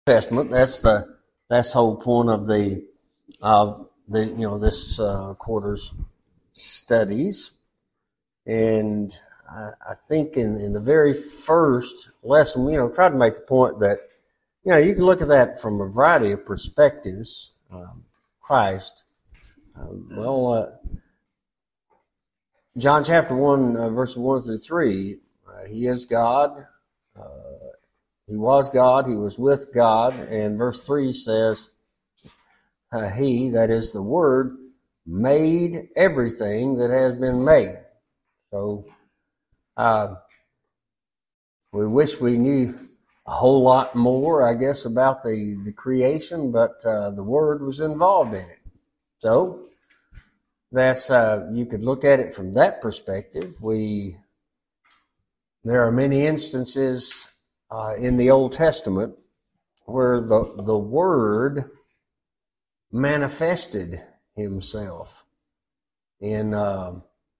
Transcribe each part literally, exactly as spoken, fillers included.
Testament. That's the that's the whole point of the of the you know this uh, quarter's studies. And I, I think in, in the very first lesson, you know, tried to make the point that you know you can look at that from a variety of perspectives. Um, Christ, uh, well, uh, John chapter one, uh, verses one through three, uh, He is God. Uh, He was God, He was with God, and verse three says, uh, He, that is the Word, made everything that has been made. So, uh, we wish we knew a whole lot more, I guess, about the, the creation, but uh, the Word was involved in it. So, that's, uh, you could look at it from that perspective. We, there are many instances Uh, in the Old Testament, where the the Word manifested Himself in uh,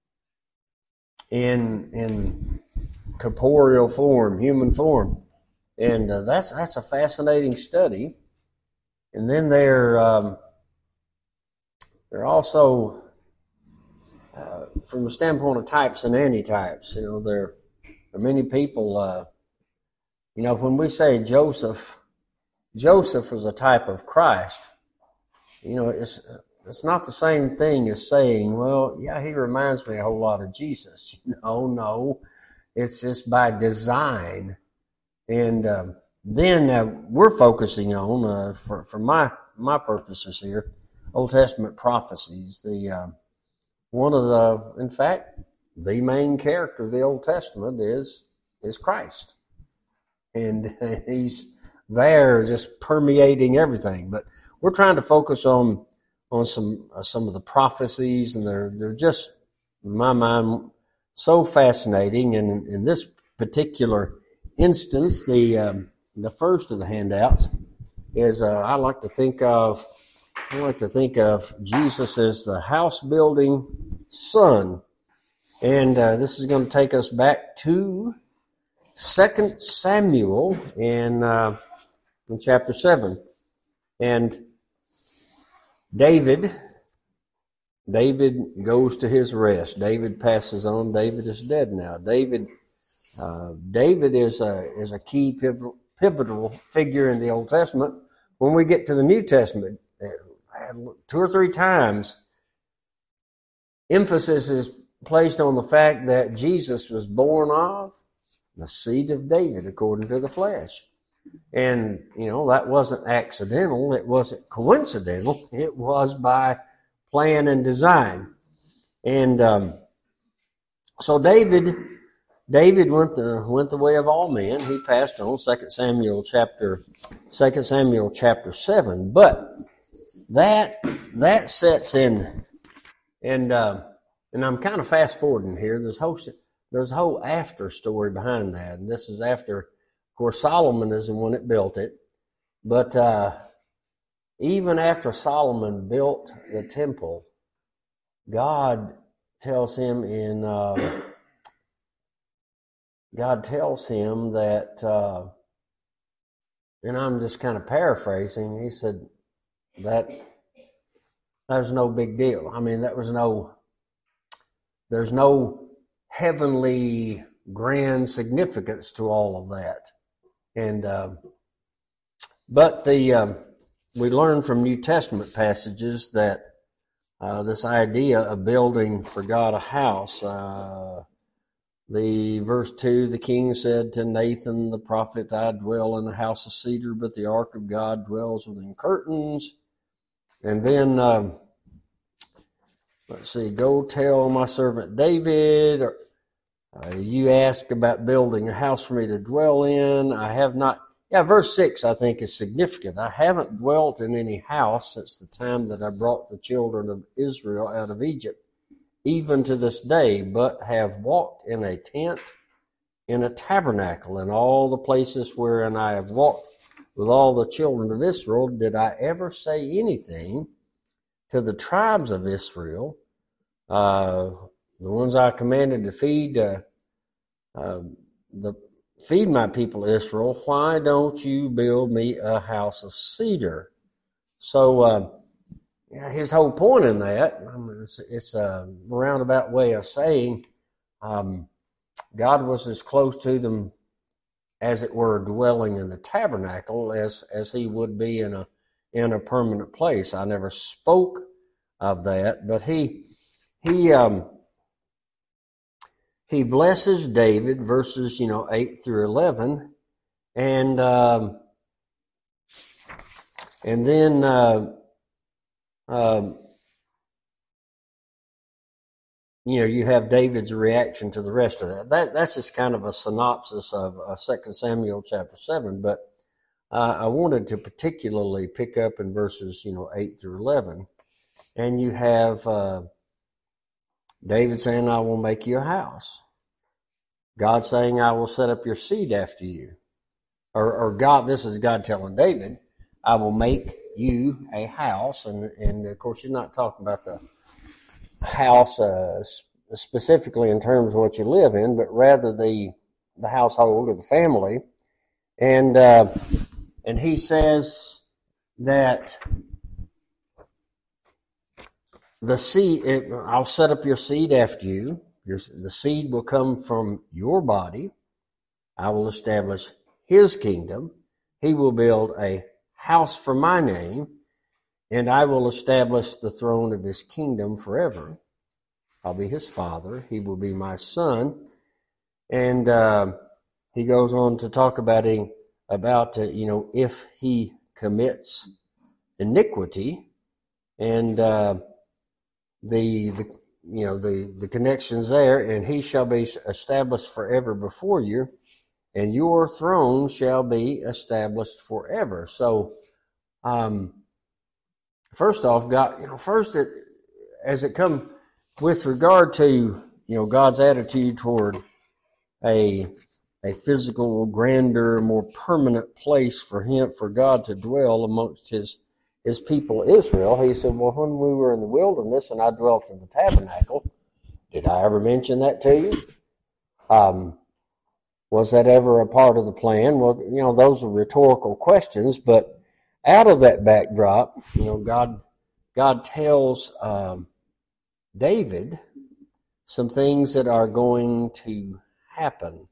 in in corporeal form, human form, and uh, that's that's a fascinating study. And then there um, there also, uh, from the standpoint of types and antitypes, you know, there are many people. Uh, You know, when we say Joseph, Joseph was a type of Christ. You know, it's it's not the same thing as saying, well, yeah, he reminds me a whole lot of Jesus. No, no, it's just by design. And um, then uh, we're focusing on, uh, for for my my purposes here, Old Testament prophecies. The uh, one of the, in fact, the main character of the Old Testament is is Christ. And he's there just permeating everything. But we're trying to focus on on some uh, some of the prophecies, and they're they're just, in my mind, so fascinating. And in, in this particular instance, the um, the first of the handouts is uh, I like to think of I like to think of Jesus as the house building son, and uh, this is going to take us back to Second Samuel in, uh, in chapter seven. And David, David goes to his rest. David passes on. David is dead now. David, uh, David is a, is a key pivotal, pivotal figure in the Old Testament. When we get to the New Testament, two or three times, emphasis is placed on the fact that Jesus was born of the seed of David according to the flesh. And, you know, that wasn't accidental. It wasn't coincidental. It was by plan and design. And um, so David, David went the went the way of all men. He passed on. Second Samuel chapter Second Samuel chapter seven. But that that sets in, and uh, and I'm kind of fast forwarding here. This whole There's a whole after story behind that. And this is after, of course, Solomon is the one that built it. But uh, even after Solomon built the temple, God tells him in, uh, God tells him that, uh, and I'm just kind of paraphrasing, he said that that was no big deal. I mean, that was no, there's no heavenly grand significance to all of that. And uh, but the um, we learn from New Testament passages that uh, this idea of building for God a house, uh, the verse two, the king said to Nathan the prophet, I dwell in a house of cedar, but the ark of God dwells within curtains. And then um, let's see, go tell my servant David, or Uh, you ask about building a house for me to dwell in. I have not, yeah, verse six I think is significant. I haven't dwelt in any house since the time that I brought the children of Israel out of Egypt, even to this day, but have walked in a tent, in a tabernacle, in all the places wherein I have walked with all the children of Israel. Did I ever say anything to the tribes of Israel, uh, the ones I commanded to feed uh, uh, the feed my people Israel, why don't you build me a house of cedar? So uh, yeah, his whole point in that, I mean, it's, it's a roundabout way of saying um, God was as close to them, as it were, dwelling in the tabernacle as as he would be in a in a permanent place. I never spoke of that, but he he um, he blesses David, verses you know eight through eleven, and um, and then uh, um, you know you have David's reaction to the rest of that. That that's just kind of a synopsis of uh, Second Samuel chapter seven, but uh, I wanted to particularly pick up in verses you know eight through eleven, and you have uh, David saying, "I will make you a house." God saying, "I will set up your seed after you," or, or God. This is God telling David, "I will make you a house," and and of course, he's not talking about the house uh, specifically in terms of what you live in, but rather the the household or the family. And uh, and he says that the seed, it, I'll set up your seed after you. Your, the seed will come from your body. I will establish his kingdom. He will build a house for my name, and I will establish the throne of his kingdom forever. I'll be his father. He will be my son. And uh, he goes on to talk about, about uh, you know, if he commits iniquity, and uh, the the you know the the connections there, and he shall be established forever before you, and your throne shall be established forever. So, um, first off, God, you know, first it, as it come with regard to you know God's attitude toward a a physical, grander, more permanent place for him, for God to dwell amongst his his people Israel. He said, "Well, when we were in the wilderness and I dwelt in the tabernacle, did I ever mention that to you? Um, was that ever a part of the plan?" Well, you know, those are rhetorical questions, but out of that backdrop, you know, God God tells um, David some things that are going to happen.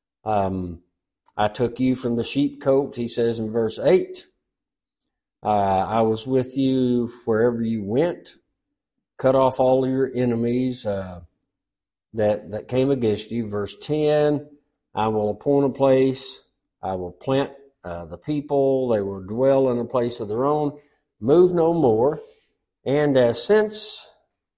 Um, I took you from the sheepcote, he says in verse eight. Uh, I was with you wherever you went, cut off all your enemies uh, that that came against you. Verse ten, I will appoint a place, I will plant uh, the people, they will dwell in a place of their own, move no more. And uh, since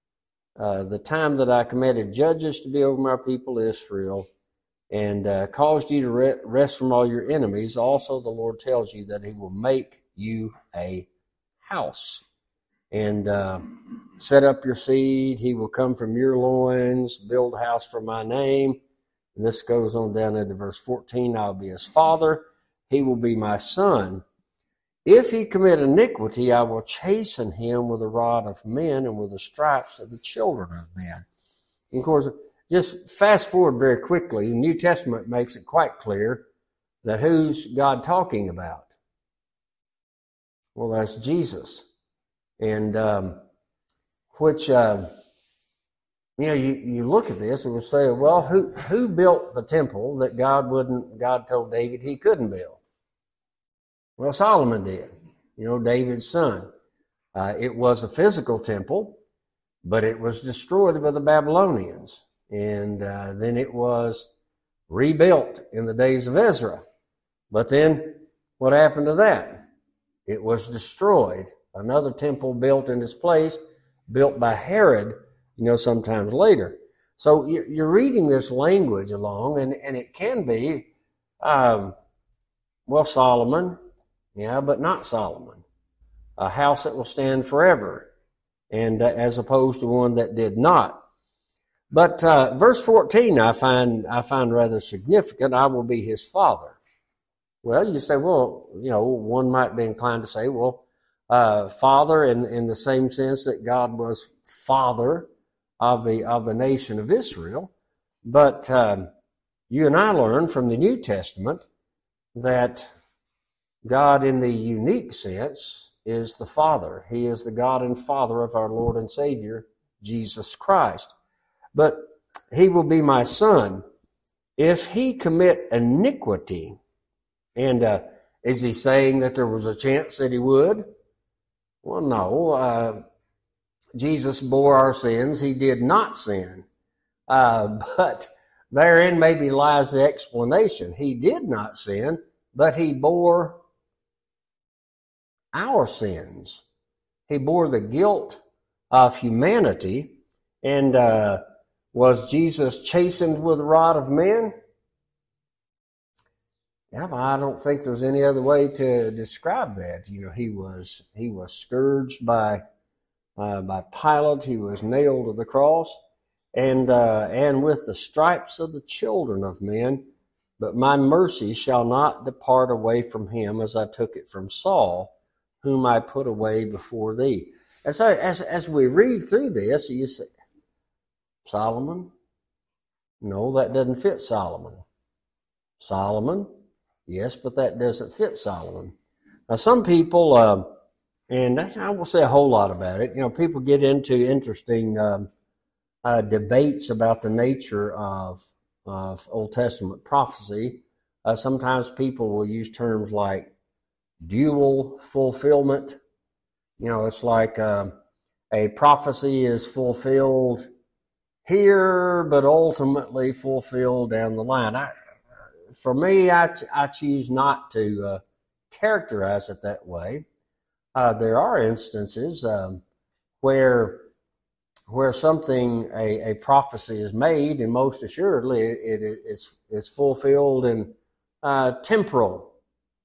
uh, the time that I commanded judges to be over my people Israel, and uh, caused you to re- rest from all your enemies, also the Lord tells you that he will make you a house and uh, set up your seed. He will come from your loins, build a house for my name. And this goes on down into verse fourteen. I'll be his father. He will be my son. If he commit iniquity, I will chasten him with the rod of men and with the stripes of the children of men. And of course, just fast forward very quickly. The New Testament makes it quite clear that who's God talking about? Well, that's Jesus. And um, which, uh, you know, you, you look at this and will say, well, who who built the temple that God wouldn't, God told David he couldn't build? Well, Solomon did, you know, David's son. Uh, it was a physical temple, but it was destroyed by the Babylonians. And uh, then it was rebuilt in the days of Ezra. But then what happened to that? It was destroyed. Another temple built in its place, built by Herod, you know, sometimes later. So you're reading this language along, and, and it can be, um, well, Solomon, yeah, but not Solomon. A house that will stand forever, and uh, as opposed to one that did not. But uh, verse fourteen, I find I find rather significant. I will be his father. Well, you say, well, you know, one might be inclined to say, well, uh, father in in the same sense that God was father of the of the nation of Israel. But um, you and I learn from the New Testament that God in the unique sense is the Father. He is the God and Father of our Lord and Savior, Jesus Christ. But he will be my son if he commit iniquity. And uh, is he saying that there was a chance that he would? Well, no. Uh, Jesus bore our sins. He did not sin. Uh, but therein maybe lies the explanation. He did not sin, but he bore our sins. He bore the guilt of humanity. And uh, was Jesus chastened with the rod of men? Yeah, I don't think there's any other way to describe that. You know, he was he was scourged by uh, by Pilate. He was nailed to the cross, and uh, and with the stripes of the children of men. But my mercy shall not depart away from him, as I took it from Saul, whom I put away before thee. And so, as as we read through this, you say, Solomon? No, that doesn't fit Solomon. Solomon? Yes, but that doesn't fit Solomon. Now, some people, uh, and I will say a whole lot about it, you know, people get into interesting um, uh, debates about the nature of, of Old Testament prophecy. Uh, sometimes people will use terms like dual fulfillment. You know, it's like uh, a prophecy is fulfilled here, but ultimately fulfilled down the line. I, For me, I, I choose not to uh, characterize it that way. Uh, there are instances um, where where something, a, a prophecy is made, and most assuredly it, it, it's, it's fulfilled in uh, temporal,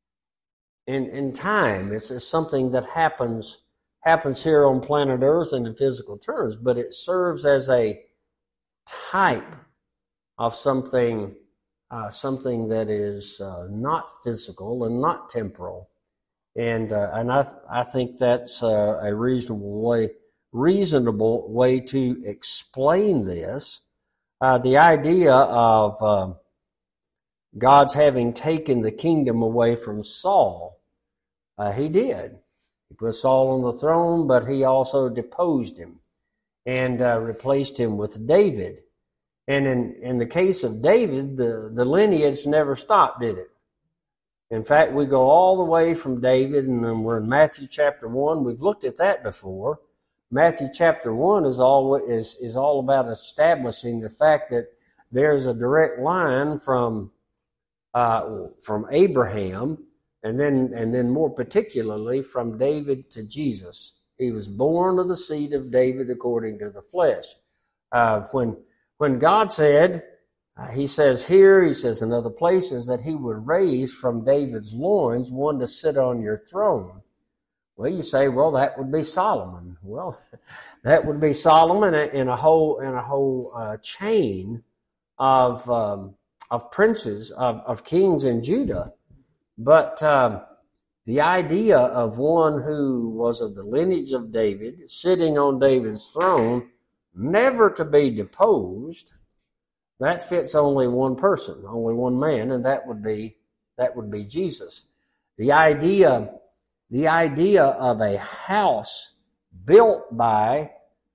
in, in time. It's, it's something that happens happens here on planet Earth and in physical terms, but it serves as a type of something Uh, something that is uh, not physical and not temporal, and uh, and I th- I think that's uh, a reasonable way reasonable way to explain this. Uh, the idea of uh, God's having taken the kingdom away from Saul, uh, he did. He put Saul on the throne, but he also deposed him and uh, replaced him with David. And in, in the case of David, the, the lineage never stopped, did it? In fact, we go all the way from David, and then we're in Matthew chapter one. We've looked at that before. Matthew chapter one is all, is, is all about establishing the fact that there's a direct line from, uh, from Abraham, and then, and then more particularly from David to Jesus. He was born of the seed of David according to the flesh. Uh, when When God said, uh, he says here, he says in other places, that he would raise from David's loins one to sit on your throne. Well, you say, well, that would be Solomon. Well, that would be Solomon in a whole in a whole uh, chain of um, of princes, of, of kings in Judah. But um, the idea of one who was of the lineage of David, sitting on David's throne, never to be deposed, that fits only one person, only one man, and that would be that would be Jesus. The idea, the idea of a house built by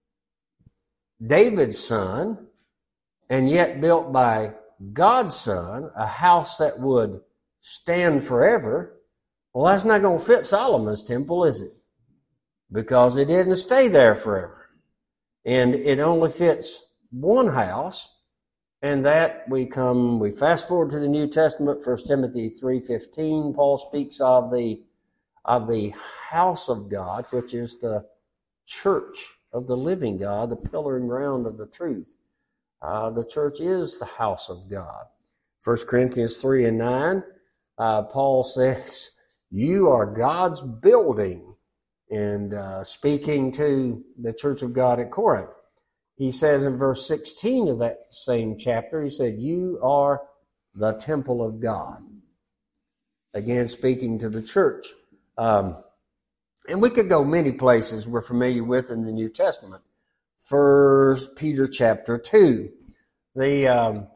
David's son, and yet built by God's son, a house that would stand forever, well, that's not going to fit Solomon's temple, is it? Because it didn't stay there forever. And it only fits one house, and that we come, we fast forward to the New Testament, First Timothy three fifteen, Paul speaks of the, of the house of God, which is the church of the living God, the pillar and ground of the truth. Uh, the church is the house of God. First Corinthians three and nine, uh, Paul says, you are God's building. And uh, speaking to the church of God at Corinth, he says in verse sixteen of that same chapter, he said, you are the temple of God. Again, speaking to the church. Um, and we could go many places we're familiar with in the New Testament. First Peter chapter two. The, um,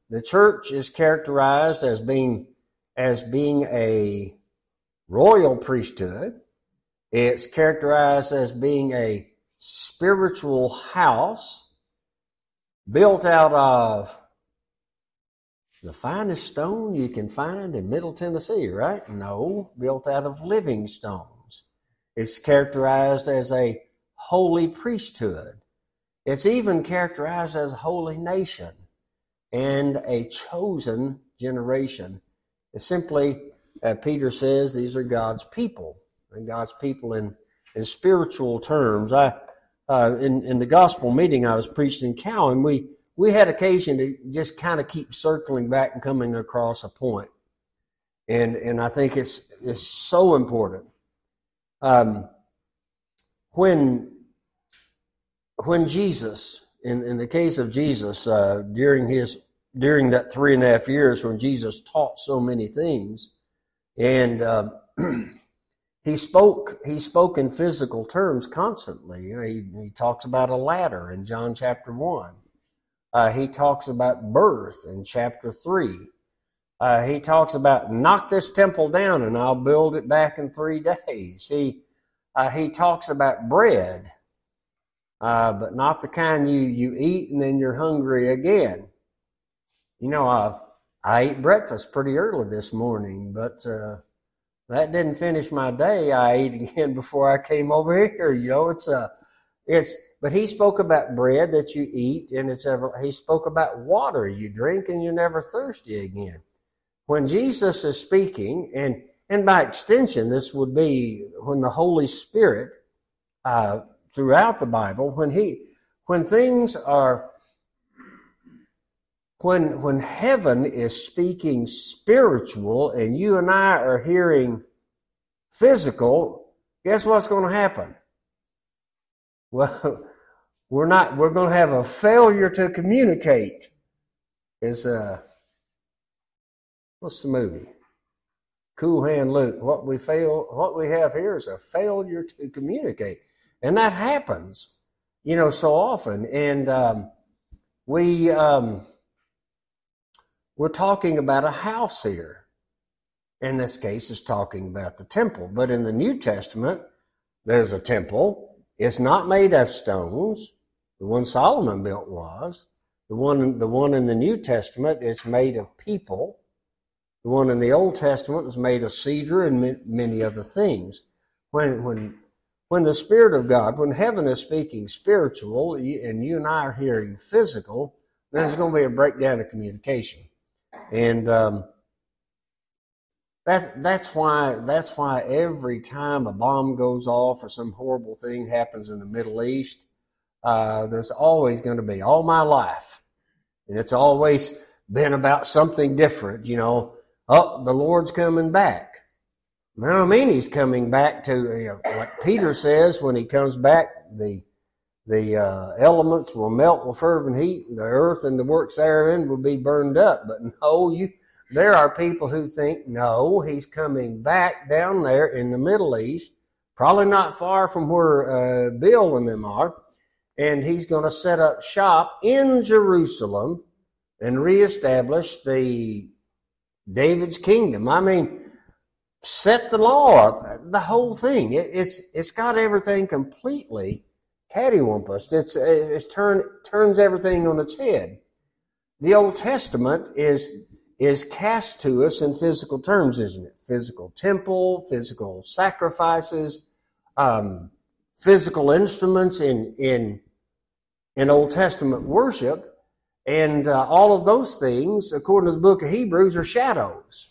the church is characterized as being as being a royal priesthood. It's characterized as being a spiritual house built out of the finest stone you can find in Middle Tennessee, right? No, built out of living stones. It's characterized as a holy priesthood. It's even characterized as a holy nation and a chosen generation. It's simply, uh, Peter says, these are God's people, and God's people in, in spiritual terms. I, uh, in, in the gospel meeting I was preaching in Cowan, we, we had occasion to just kind of keep circling back and coming across a point. And, and I think it's, it's so important. Um, when, when Jesus, in, in the case of Jesus, uh, during his, during that three and a half years when Jesus taught so many things, and, um, he spoke, he spoke in physical terms constantly. You know, he, he talks about a ladder in John chapter one. Uh, he talks about birth in chapter three. Uh, he talks about knock this temple down and I'll build it back in three days. He, uh, he talks about bread, uh, but not the kind you, you eat and then you're hungry again. You know, I, I ate breakfast pretty early this morning, but, uh, that didn't finish my day. I ate again before I came over here. You know, it's a, it's, but he spoke about bread that you eat and it's ever, he spoke about water you drink and you're never thirsty again. When Jesus is speaking, and, and by extension, this would be when the Holy Spirit, uh, throughout the Bible, when he, when things are, when, when heaven is speaking spiritual and you and I are hearing physical, guess what's going to happen? Well, we're not, we're going to have a failure to communicate. Is, uh, what's the movie? Cool Hand Luke. What we fail, what we have here is a failure to communicate. And that happens, you know, so often. And, um, we, um, we're talking about a house here. In this case, it's talking about the temple. But in the New Testament, there's a temple. It's not made of stones. The one Solomon built was. The one, the one in the New Testament is made of people. The one in the Old Testament was made of cedar and many other things. When, when, when the Spirit of God, when heaven is speaking spiritual and you and I are hearing physical, there's going to be a breakdown of communication. And, um, That's, that's why, that's why every time a bomb goes off or some horrible thing happens in the Middle East, uh, there's always going to be, all my life, and it's always been about something different, you know, oh, the Lord's coming back. I don't mean he's coming back to, you know, like Peter says, when he comes back, the, the, uh, elements will melt with fervent heat, the earth and the works therein will be burned up. But no, you, there are people who think, no, he's coming back down there in the Middle East, probably not far from where uh, Bill and them are, and he's going to set up shop in Jerusalem and reestablish the David's kingdom. I mean, set the law up, the whole thing. It, it's it's got everything completely cattywampus. It's it's turn turns everything on its head. The Old Testament is. is cast to us in physical terms, isn't it? Physical temple, physical sacrifices, um, physical instruments in, in, in Old Testament worship. And uh, all of those things, according to the book of Hebrews, are shadows.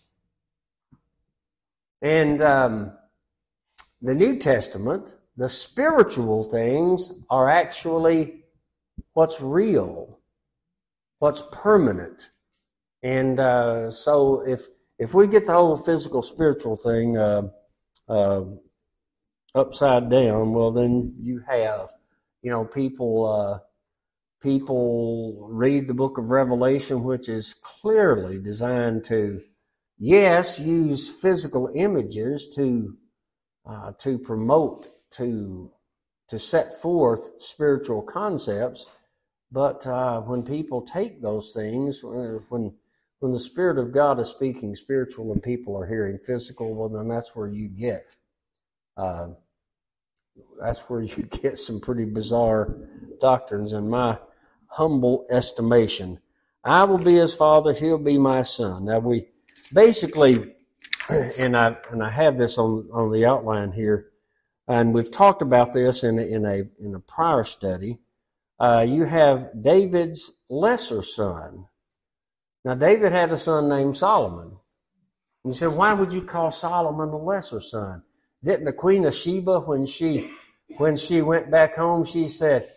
And um, the New Testament, the spiritual things are actually what's real, what's permanent. And uh, so if if we get the whole physical spiritual thing uh, uh, upside down, well, then you have, you know, people uh, people read the book of Revelation, which is clearly designed to, yes, use physical images to uh, to promote, to to set forth spiritual concepts, But uh, when people take those things, uh, when when the Spirit of God is speaking spiritual and people are hearing physical, well, then that's where you get uh, that's where you get some pretty bizarre doctrines, in my humble estimation. I will be his father; he'll be my son. Now we basically, and I and I have this on on the outline here, and we've talked about this in a, in a in a prior study. Uh, you have David's lesser son. Now, David had a son named Solomon. You said, why would you call Solomon the lesser son? Didn't the Queen of Sheba, when she when she went back home, she said,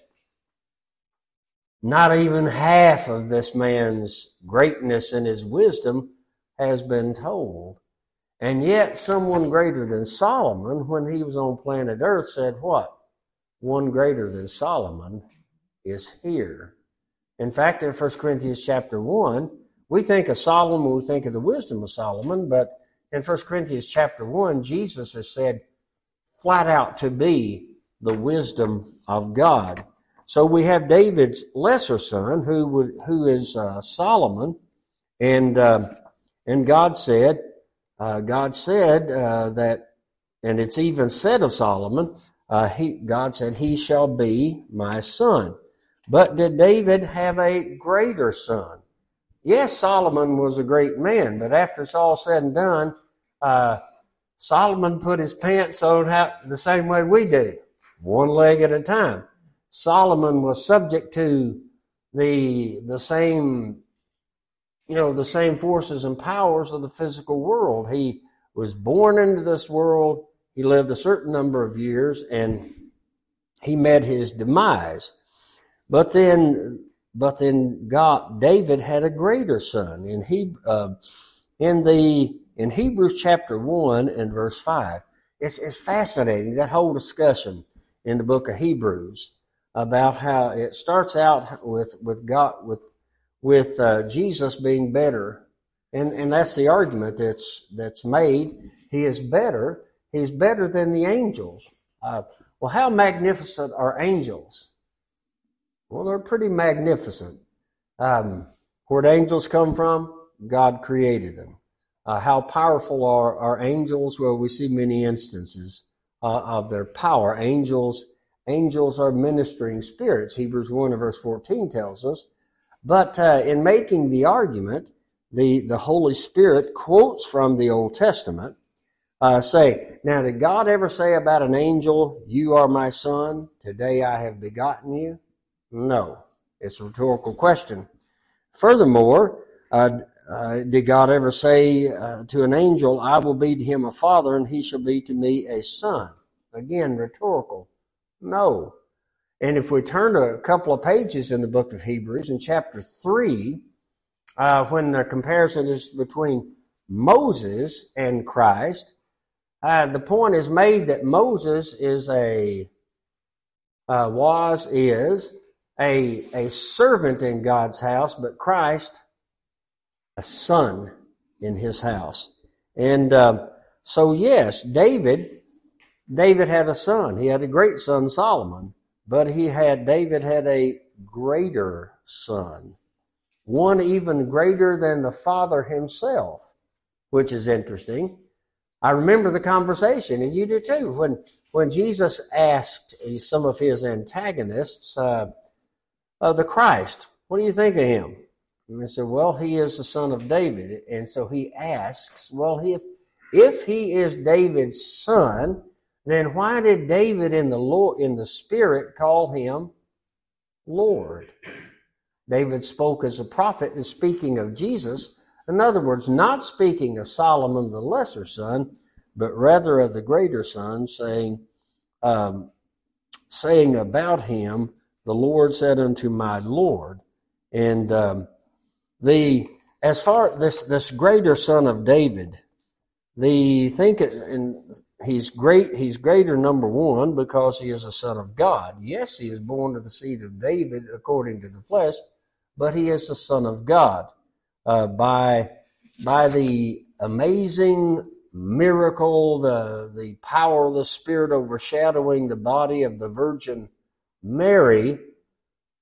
not even half of this man's greatness and his wisdom has been told. And yet someone greater than Solomon, when he was on planet Earth, said what? One greater than Solomon is here. In fact, in First Corinthians chapter one, we think of Solomon, we think of the wisdom of Solomon, but in First Corinthians chapter one, Jesus has said flat out to be the wisdom of God. So we have David's lesser son, who would, who is uh, Solomon, and uh, and God said, uh, God said uh, that, and it's even said of Solomon, uh, he God said, he shall be my son. But did David have a greater son? Yes, Solomon was a great man, but after it's all said and done, uh, Solomon put his pants on how, the same way we do, one leg at a time. Solomon was subject to the the same, you know, the same forces and powers of the physical world. He was born into this world. He lived a certain number of years, and he met his demise. But then, but then God, David had a greater son. In he, uh, in the in Hebrews chapter one and verse five, it's it's fascinating, that whole discussion in the book of Hebrews about how it starts out with with God with with uh, Jesus being better, and and that's the argument that's that's made. He is better. He's better than the angels. Uh, well, how magnificent are angels? Well, they're pretty magnificent. Um, where'd angels come from? God created them. Uh, how powerful are, are angels? Well, we see many instances uh, of their power. Angels, angels are ministering spirits. Hebrews one and verse fourteen tells us. But uh, in making the argument, the, the Holy Spirit quotes from the Old Testament, uh, say, now did God ever say about an angel, you are my son, today I have begotten you? No, it's a rhetorical question. Furthermore, uh, uh, did God ever say uh, to an angel, I will be to him a father and he shall be to me a son? Again, rhetorical. No. And if we turn to a couple of pages in the book of Hebrews, in chapter three, uh, when the comparison is between Moses and Christ, uh, the point is made that Moses is a, uh, was, is, A, a servant in God's house, but Christ, a son in his house. And uh, so, yes, David, David had a son. He had a great son, Solomon, but he had, David had a greater son, one even greater than the father himself, which is interesting. I remember the conversation, and you do too, when, when Jesus asked some of his antagonists, uh, Uh, the Christ, what do you think of him? And they said, well, he is the son of David. And so he asks, well, if, if he is David's son, then why did David in the Lord, in the Spirit call him Lord? David spoke as a prophet and speaking of Jesus. In other words, not speaking of Solomon, the lesser son, but rather of the greater son, saying, um, saying about him, the Lord said unto my Lord. And um, the as far this this greater son of David, the think and he's great. He's greater, number one, because he is a son of God. Yes, he is born of the seed of David according to the flesh, but he is the son of God uh, by by the amazing miracle, the the power of the Spirit overshadowing the body of the Virgin Mary.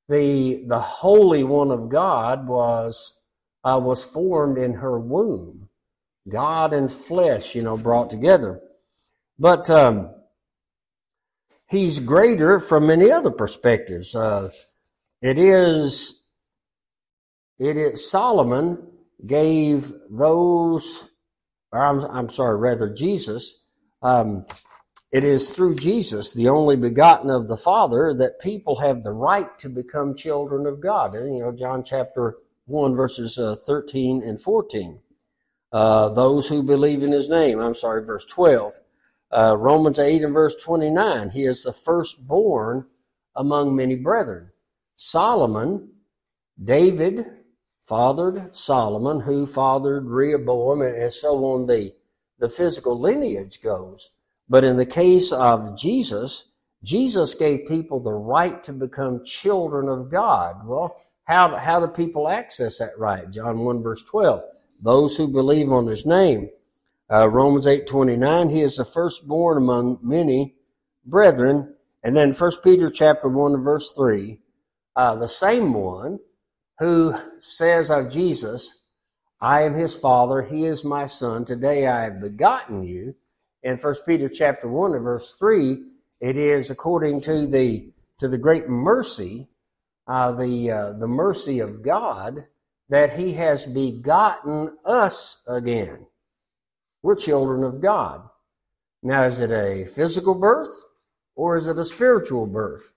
the the Holy One of God was uh, was formed in her womb. God and flesh, you know, brought together. But um, he's greater from many other perspectives. Uh, it is, it is Solomon gave those, or I'm, I'm sorry, rather Jesus. Um, it is through Jesus, the only begotten of the Father, that people have the right to become children of God. And, you know, John chapter one, verses uh, thirteen and fourteen. Uh, those who believe in his name. I'm sorry, verse twelve. Uh, Romans eight and verse twenty-nine. He is the firstborn among many brethren. Solomon, David fathered Solomon, who fathered Rehoboam, and so on the, the physical lineage goes. But in the case of Jesus, Jesus gave people the right to become children of God. Well, how, how do people access that right? John one verse twelve. Those who believe on his name. Uh, Romans eight twenty-nine, he is the firstborn among many brethren. And then First Peter chapter one and verse three, uh, the same one who says of Jesus, I am his father, he is my son, today I have begotten you. In First Peter chapter one and verse three, it is according to the to the great mercy, uh, the uh, the mercy of God, that he has begotten us again. We're children of God. Now, is it a physical birth or is it a spiritual birth?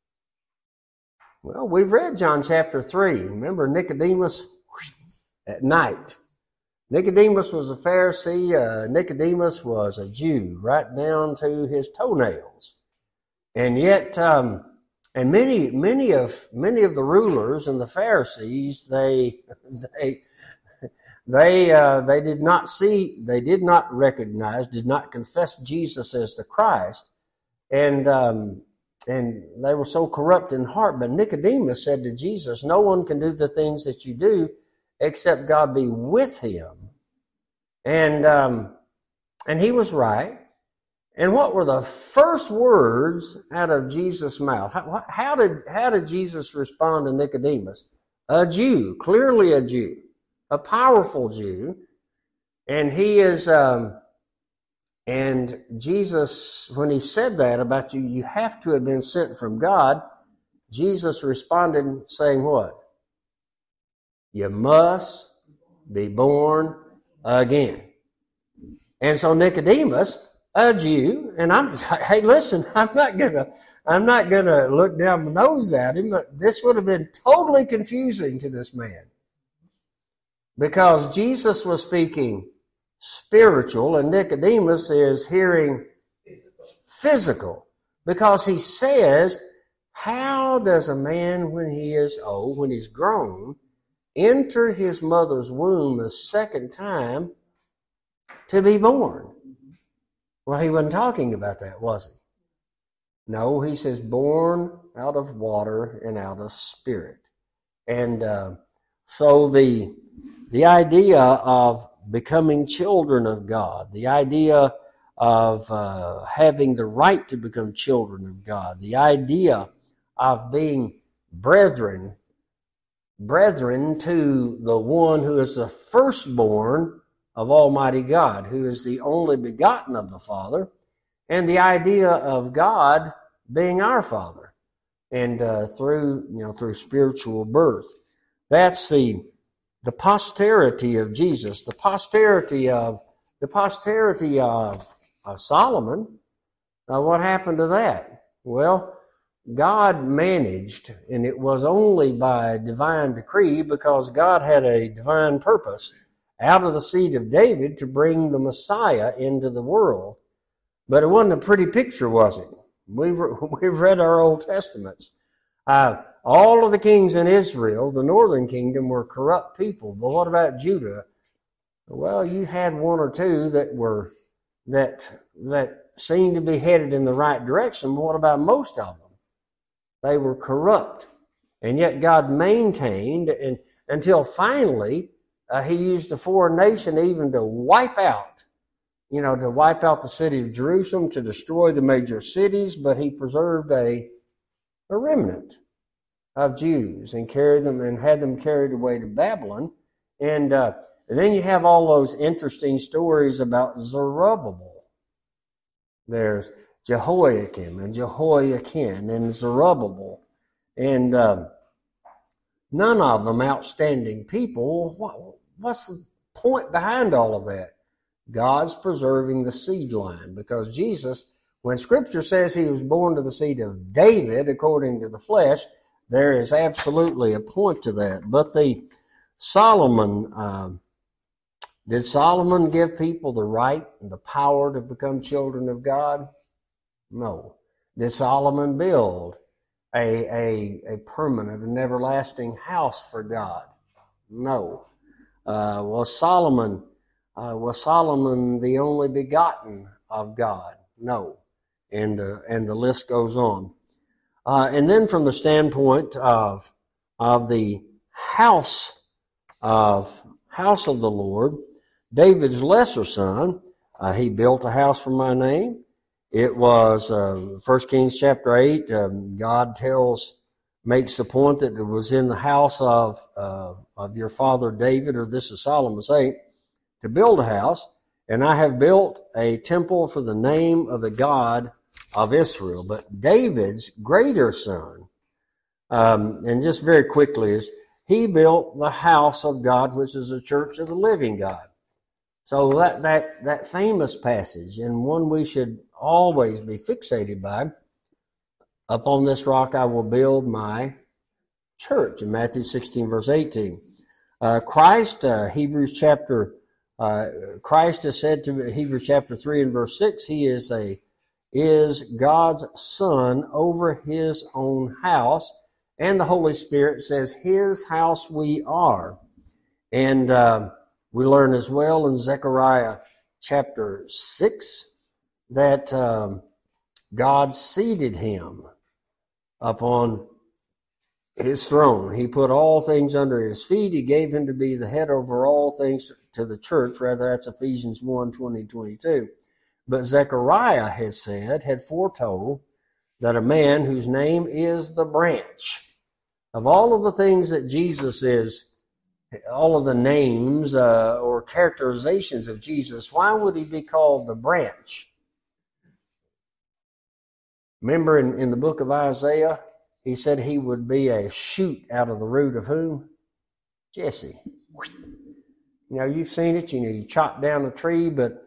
Well, we've read John chapter three. Remember Nicodemus at night. Nicodemus was a Pharisee. Uh, Nicodemus was a Jew, right down to his toenails. And yet, um, And many, many of many of the rulers and the Pharisees, they they they uh, they did not see, they did not recognize, did not confess Jesus as the Christ, and um, and they were so corrupt in heart. But Nicodemus said to Jesus, "No one can do the things that you do except God be with him." And um, and he was right. And what were the first words out of Jesus' mouth? How, how did how did Jesus respond to Nicodemus? A Jew, clearly a Jew, a powerful Jew, and he is. Um, and Jesus, when he said that about you, you have to have been sent from God. Jesus responded saying, "What? You must be born again." And so Nicodemus, a Jew, and I'm, hey, listen, I'm not gonna, I'm not gonna look down my nose at him. This would have been totally confusing to this man, because Jesus was speaking spiritual and Nicodemus is hearing physical, because he says, how does a man when he is old, when he's grown, enter his mother's womb a second time to be born? Well, he wasn't talking about that, was he? No, he says born out of water and out of spirit. And uh, so the the idea of becoming children of God, the idea of uh, having the right to become children of God, the idea of being brethren, brethren to the one who is the firstborn of Almighty God, who is the only begotten of the Father, and the idea of God being our Father, and uh, through you know through spiritual birth. That's the the posterity of Jesus, the posterity of the posterity of, of Solomon. Now, what happened to that? Well, God managed, and it was only by divine decree, because God had a divine purpose out of the seed of David to bring the Messiah into the world. But it wasn't a pretty picture, was it? We've, we've read our Old Testaments. Uh, all of the kings in Israel, the northern kingdom, were corrupt people. But what about Judah? Well, you had one or two that were that that seemed to be headed in the right direction. But what about most of them? They were corrupt. And yet God maintained, and until finally Uh, he used a foreign nation even to wipe out, you know, to wipe out the city of Jerusalem, to destroy the major cities, but he preserved a, a remnant, of Jews and carried them and had them carried away to Babylon. And, uh, and then you have all those interesting stories about Zerubbabel. There's Jehoiakim and Jehoiakim and Zerubbabel. And uh, none of them outstanding people. What, what's the point behind all of that? God's preserving the seed line, because Jesus, when Scripture says he was born to the seed of David according to the flesh, there is absolutely a point to that. But the Solomon, uh, did Solomon give people the right and the power to become children of God? No. Did Solomon build a, a, a permanent and everlasting house for God? No. Uh, was Solomon uh, was Solomon the only begotten of God? No. And uh, and the list goes on. Uh, and then from the standpoint of of the house of house of the Lord, David's lesser son, uh, he built a house for my name. It was uh, First Kings chapter eight. Um, God tells, makes the point that it was in the house of uh, of your father David, or this is Solomon's eight, to build a house, and I have built a temple for the name of the God of Israel. But David's greater son, um, and just very quickly, is he built the house of God, which is the church of the living God. So that that that famous passage, and one we should always be fixated by, upon this rock I will build my church, in Matthew sixteen, verse eighteen. Uh, Christ, uh, Hebrews chapter, uh, Christ has said to Hebrews chapter three and verse six, he is a is God's son over his own house, and the Holy Spirit says his house we are. And uh, we learn as well in Zechariah chapter six that um, God seated him upon his throne. He put all things under his feet. He gave him to be the head over all things to the church. Rather, that's Ephesians one, twenty, twenty-two. But Zechariah had said, had foretold, that a man whose name is the branch, of all of the things that Jesus is, all of the names uh, or characterizations of Jesus, why would he be called the branch? Remember in, in the book of Isaiah, he said he would be a shoot out of the root of whom? Jesse. You know, you've seen it. You know, you chop down a tree, but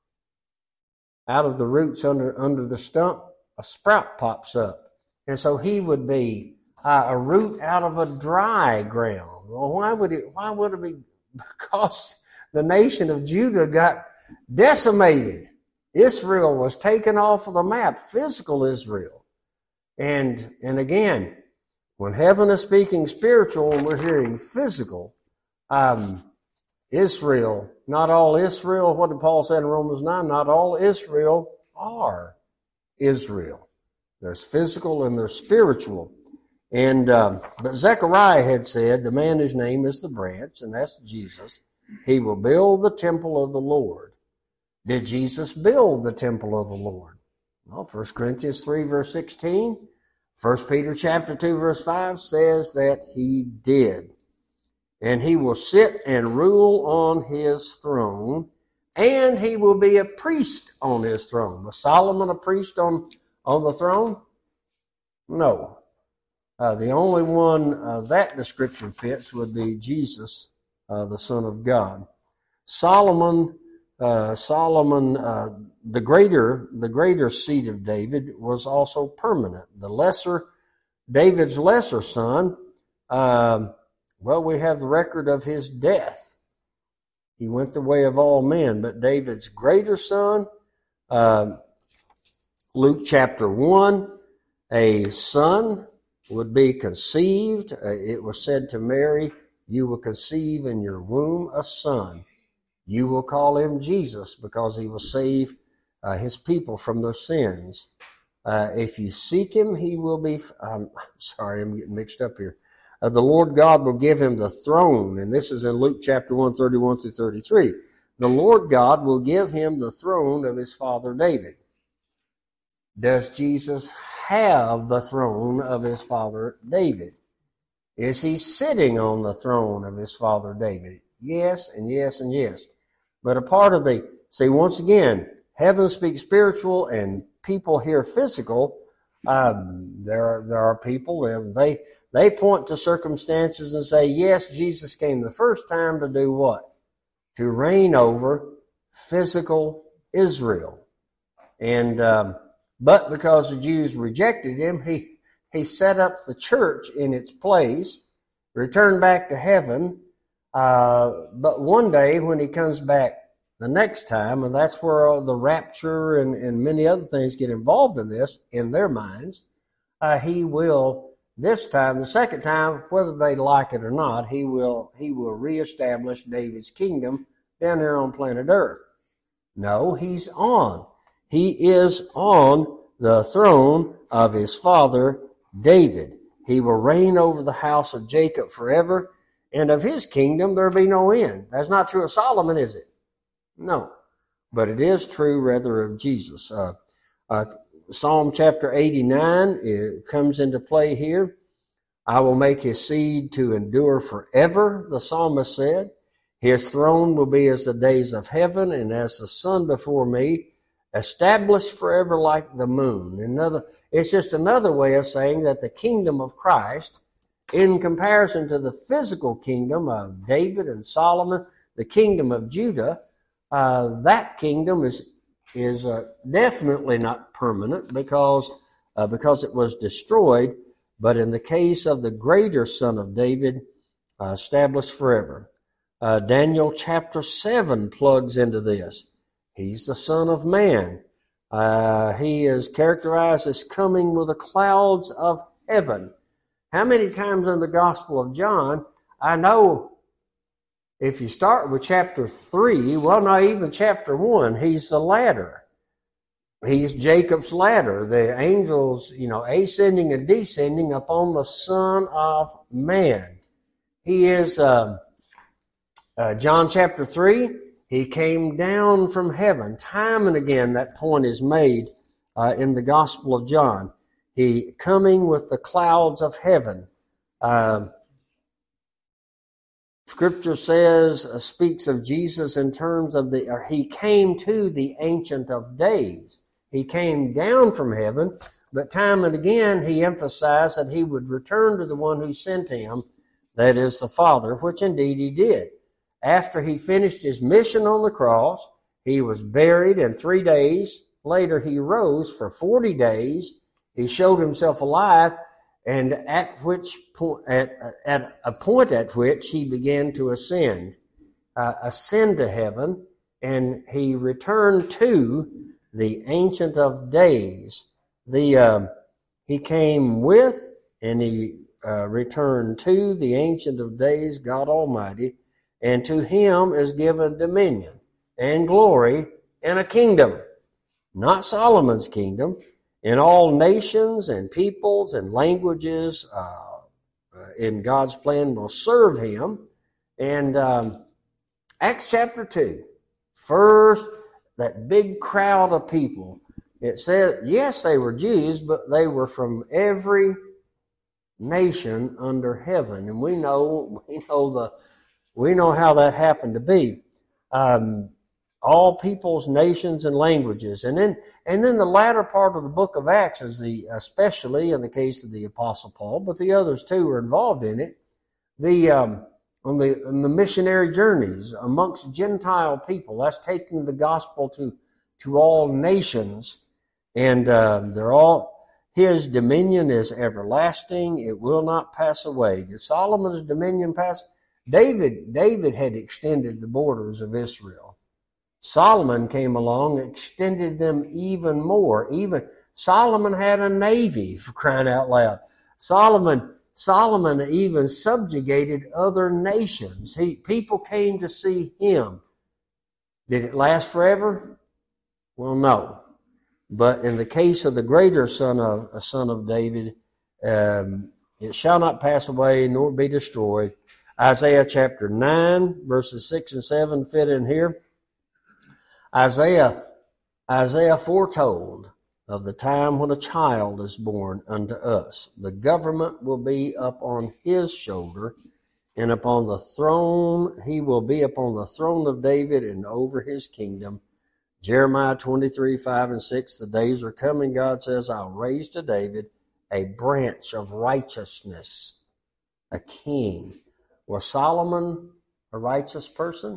out of the roots under under the stump, a sprout pops up. And so he would be uh, a root out of a dry ground. Well, why would it? Why would it be? Because the nation of Judah got decimated. Israel was taken off of the map, physical Israel. And and again, when heaven is speaking spiritual and we're hearing physical, um, Israel, not all Israel, what did Paul say in Romans nine? Not all Israel are Israel. There's physical and there's spiritual. And um, but Zechariah had said, the man whose name is the branch, and that's Jesus, he will build the temple of the Lord. Did Jesus build the temple of the Lord? Well, First Corinthians three, verse sixteen, First Peter chapter two, verse five says that he did. And he will sit and rule on his throne, and he will be a priest on his throne. Was Solomon a priest on, on the throne? No. Uh, the only one uh, that description fits would be Jesus, uh, the Son of God. Solomon, uh, Solomon, uh, the greater, the greater seed of David was also permanent. The lesser, David's lesser son, uh, well, we have the record of his death. He went the way of all men. But David's greater son, uh, Luke chapter one, a son would be conceived. Uh, it was said to Mary, you will conceive in your womb a son. You will call him Jesus, because he will save uh, his people from their sins. Uh, if you seek him, he will be, um, sorry, I'm getting mixed up here. Uh, the Lord God will give him the throne. And this is in Luke chapter one, thirty-one through thirty-three. The Lord God will give him the throne of his father David. Does Jesus have the throne of his father David? Is he sitting on the throne of his father David? Yes, and yes, and yes. But a part of the, see, once again, heaven speaks spiritual and people hear physical. Um, there are, there are people, they, they point to circumstances and say, yes, Jesus came the first time to do what? To reign over physical Israel. And, um, but because the Jews rejected him, he, he set up the church in its place, returned back to heaven. Uh, but one day when he comes back the next time, and that's where all the rapture and, and many other things get involved in this, in their minds, uh, he will, this time, the second time, whether they like it or not, he will, he will reestablish David's kingdom down here on planet Earth. No, he's on. He is on the throne of his father David. He will reign over the house of Jacob forever, and of his kingdom there be no end. That's not true of Solomon, is it? No. But it is true, rather, of Jesus. Uh, uh, Psalm chapter eighty-nine it comes into play here. I will make his seed to endure forever, the psalmist said. His throne will be as the days of heaven, and as the sun before me, established forever like the moon. Another, it's just another way of saying that the kingdom of Christ, in comparison to the physical kingdom of David and Solomon, the kingdom of Judah, uh, that kingdom is is uh, definitely not permanent because uh, because it was destroyed. But in the case of the greater son of David, uh, established forever. Uh, Daniel chapter seven plugs into this. He's the Son of Man. Uh, he is characterized as coming with the clouds of heaven. How many times in the Gospel of John, I know if you start with chapter three, well, not even chapter one, he's the ladder. He's Jacob's ladder. The angels, you know, ascending and descending upon the Son of Man. He is, uh, uh, John chapter three, he came down from heaven. Time and again that point is made uh, in the Gospel of John. He coming with the clouds of heaven. Uh, Scripture says, uh, speaks of Jesus in terms of the, or he came to the Ancient of Days. He came down from heaven, but time and again he emphasized that he would return to the one who sent him, that is the Father, which indeed he did. After he finished his mission on the cross, he was buried, and three days later he rose for forty days. He showed himself alive, and at which point, at, at a point at which he began to ascend, uh, ascend to heaven, and he returned to the Ancient of Days. The uh, he came with, and he uh, returned to the Ancient of Days, God Almighty. And to him is given dominion and glory and a kingdom, not Solomon's kingdom, and all nations and peoples and languages uh, in God's plan will serve him. And um, Acts chapter two, first, that big crowd of people, it said, yes, they were Jews, but they were from every nation under heaven. And we know, we know the We know how that happened to be. Um, all peoples, nations, and languages. And then and then the latter part of the book of Acts is the, especially in the case of the Apostle Paul, but the others too are involved in it, the um, on the, on the missionary journeys amongst Gentile people. That's taking the gospel to, to all nations. And uh, they're all, his dominion is everlasting. It will not pass away. Did Solomon's dominion pass? David, David had extended the borders of Israel. Solomon came along, extended them even more. Even Solomon had a navy, for crying out loud. Solomon, Solomon even subjugated other nations. He, people came to see him. Did it last forever? Well, no. But in the case of the greater son of a son of David, um, it shall not pass away nor be destroyed. Isaiah chapter nine, verses six and seven fit in here. Isaiah, Isaiah foretold of the time when a child is born unto us. The government will be upon his shoulder, and upon the throne, he will be upon the throne of David and over his kingdom. Jeremiah twenty-three, five and six, the days are coming, God says, I'll raise to David a branch of righteousness, a king. Was Solomon a righteous person?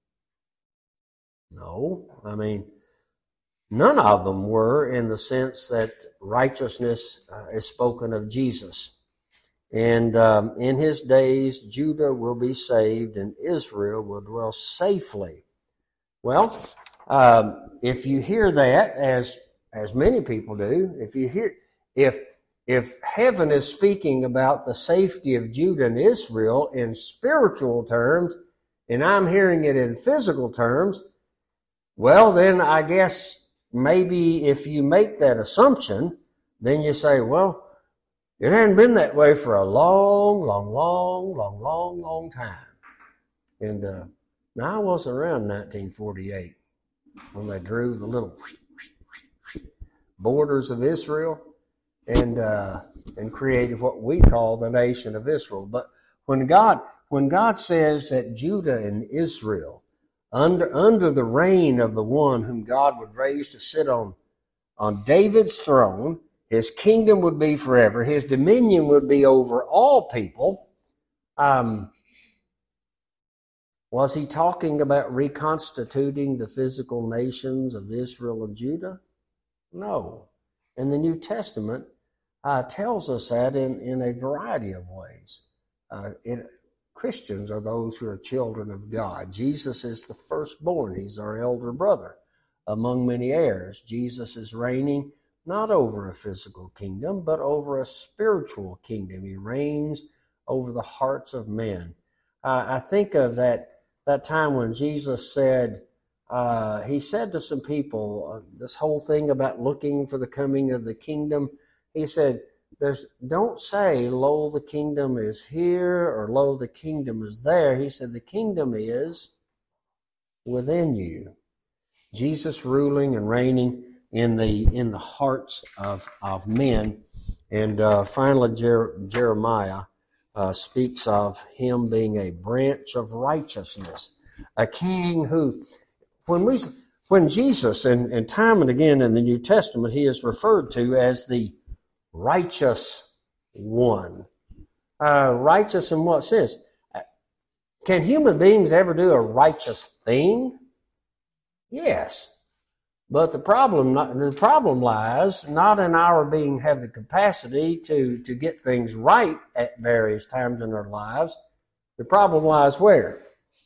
No. I mean, none of them were, in the sense that righteousness uh, is spoken of Jesus. And um, in his days, Judah will be saved and Israel will dwell safely. Well, um, if you hear that, as as many people do, if you hear, if if heaven is speaking about the safety of Judah and Israel in spiritual terms, and I'm hearing it in physical terms, well, then I guess maybe if you make that assumption, then you say, well, it hadn't been that way for a long, long, long, long, long, long time. And uh, now I wasn't around nineteen forty-eight when they drew the little borders of Israel and uh, and created what we call the nation of Israel. But when God when God says that Judah and Israel, under under the reign of the one whom God would raise to sit on on David's throne, his kingdom would be forever, his dominion would be over all people. Um, was he talking about reconstituting the physical nations of Israel and Judah? No. And the New Testament uh, tells us that in, in a variety of ways. Uh, it, Christians are those who are children of God. Jesus is the firstborn. He's our elder brother among many heirs. Jesus is reigning not over a physical kingdom, but over a spiritual kingdom. He reigns over the hearts of men. Uh, I think of that that time when Jesus said, uh, he said to some people, uh, this whole thing about looking for the coming of the kingdom. He said, There's, don't say, lo, the kingdom is here, or lo, the kingdom is there. He said, the kingdom is within you. Jesus ruling and reigning in the in the hearts of, of men. And uh, finally, Jer- Jeremiah uh, speaks of him being a branch of righteousness, a king who, when we when Jesus, and, and time and again in the New Testament, he is referred to as the righteous one. Uh, righteous in what sense? Can human beings ever do a righteous thing? Yes. But the problem, the problem lies not in our being have the capacity to, to get things right at various times in our lives. The problem lies where?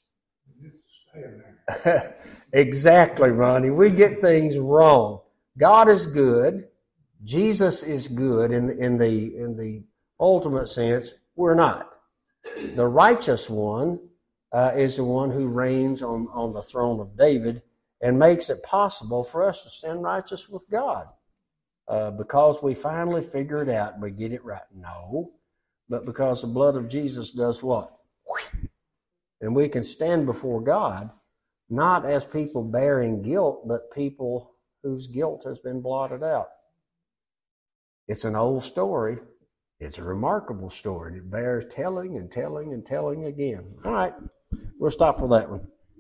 Exactly, Ronnie. We get things wrong. God is good. Jesus is good in, in the in the ultimate sense. We're not. The righteous one uh, is the one who reigns on, on the throne of David and makes it possible for us to stand righteous with God uh, because we finally figure it out and we get it right. No, but because the blood of Jesus does what? And we can stand before God not as people bearing guilt, but people whose guilt has been blotted out. It's an old story. It's a remarkable story. It bears telling and telling and telling again. All right, we'll stop with that one.